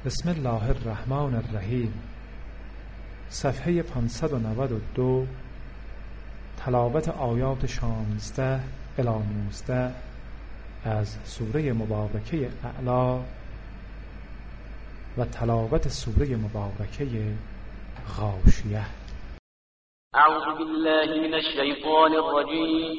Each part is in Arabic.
بسم الله الرحمن الرحیم. صفحه 592. تلاوت آیات 16 الی 19 از سوره مبارکه اعلی و تلاوت سوره مبارکه غاشیه. اعوذ بالله من الشیطان الرجیم.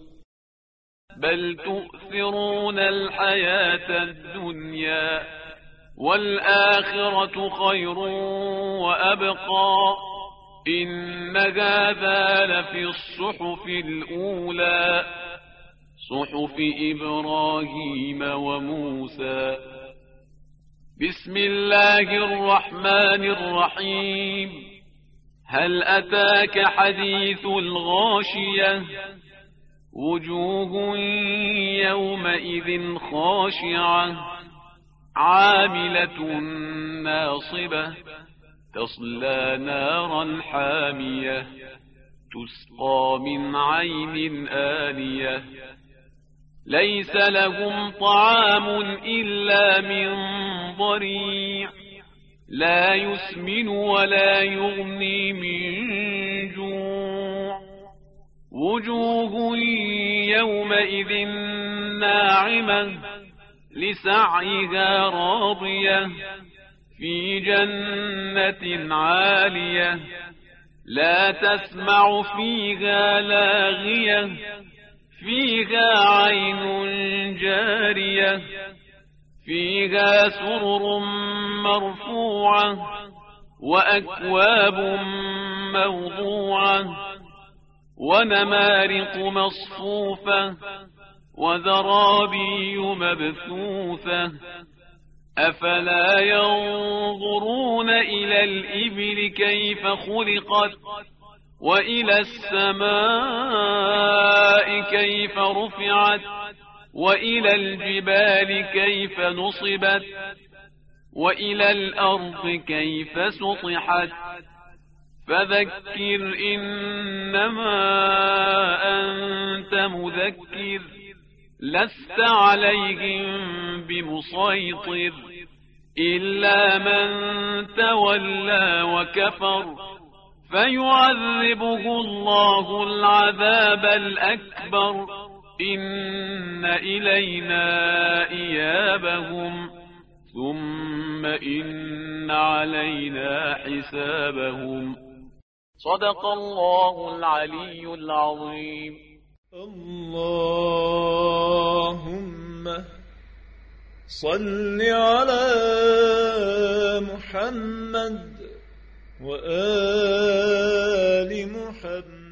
بل تؤثرون الحياة الدنيا والآخرة خير وأبقى إن هذا لفي الصحف الأولى صحف إبراهيم وموسى. بسم الله الرحمن الرحيم. هل أتاك حديث الغاشية وجوه يومئذ خاشعة عاملة ناصبة تصلى نارا حامية تسقى من عين آنية ليس لهم طعام إلا من ضريع لا يسمن ولا يغني من جوع. وجوه يومئذ ناعمة لسعيها راضية في جنة عالية لا تسمع فيها لاغية فيها عين جارية فيها سرر مرفوعة وأكواب موضوعة ونمارق مصفوفة وزرابي مبثوثة. أفلا ينظرون إلى الإبل كيف خلقت وإلى السماء كيف رفعت وإلى الجبال كيف نصبت وإلى الأرض كيف سطحت. فذكر إنما أنت مذكر لست عليهم بمسيطر إلا من تولى وكفر فيعذبه الله العذاب الأكبر إن إلينا إيابهم ثم إن علينا حسابهم. صدق الله العلي العظيم. اللهم صل على محمد وآل محمد.